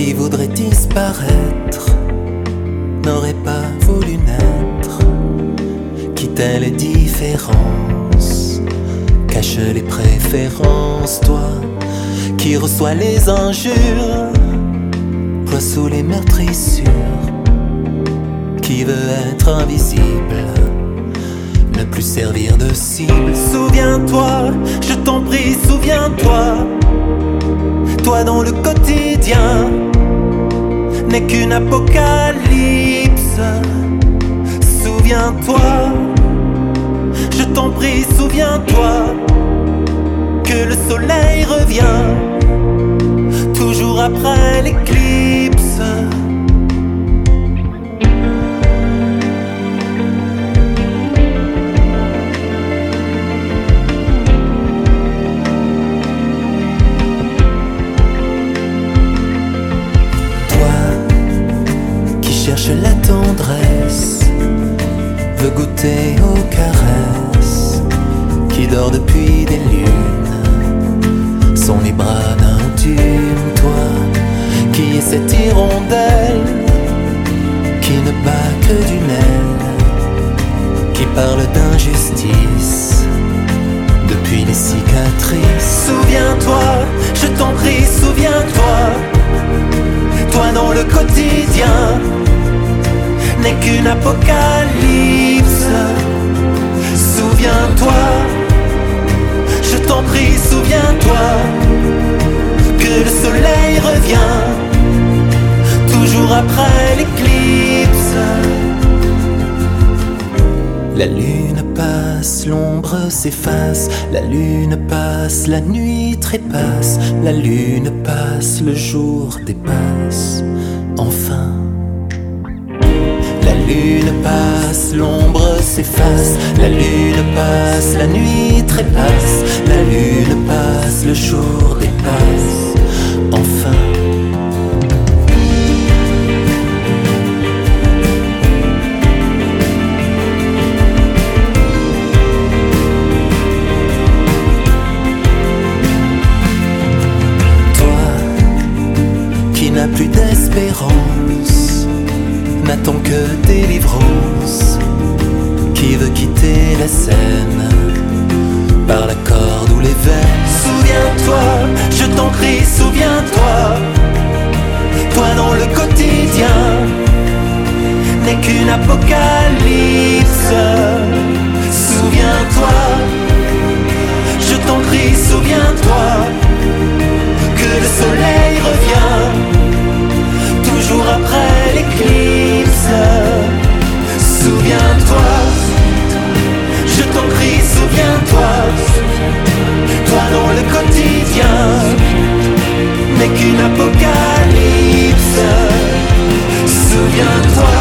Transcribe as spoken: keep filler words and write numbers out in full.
qui voudrait disparaître n'aurait pas voulu naître. Qui tait les différences, cache les préférences. Toi qui reçois les injures, ploie sous les meurtrissures. Qui veut être invisible, ne plus servir de cible. Souviens-toi, je t'en prie, souviens-toi. Toi dont le quotidien n'est qu'une apocalypse. Souviens-toi, je t'en prie, souviens-toi que le soleil revient toujours après l'éclipse. Cherche la tendresse, veut goûter aux caresses, qui dort depuis des lunes, sont les bras d'un dune. Toi, qui est cette hirondelle, qui ne bat que d'une aile, qui parle d'injustice depuis les cicatrices. Souviens-toi, je t'en prie, souviens-toi. Toi dont le quotidien n'est qu'une apocalypse. Souviens-toi, je t'en prie, souviens-toi que le soleil revient toujours après l'éclipse. La lune passe, l'ombre s'efface. La lune passe, la nuit trépasse. La lune passe, le jour dépasse. Enfin la lune passe, l'ombre s'efface. La lune passe, la nuit trépasse. La lune passe, le jour dépasse. Enfin n'a plus d'espérance, n'attend que délivrance, qui veut quitter la scène par la corde ou les veines. Souviens-toi, je t'en prie, souviens-toi. Toi dont le quotidien n'est qu'une apocalypse. Souviens-toi, je t'en prie, souviens-toi que le soleil revient toujours après l'éclipse. Souviens-toi, je t'en prie, souviens-toi. Toi dont le quotidien n'est qu'une apocalypse. Souviens-toi,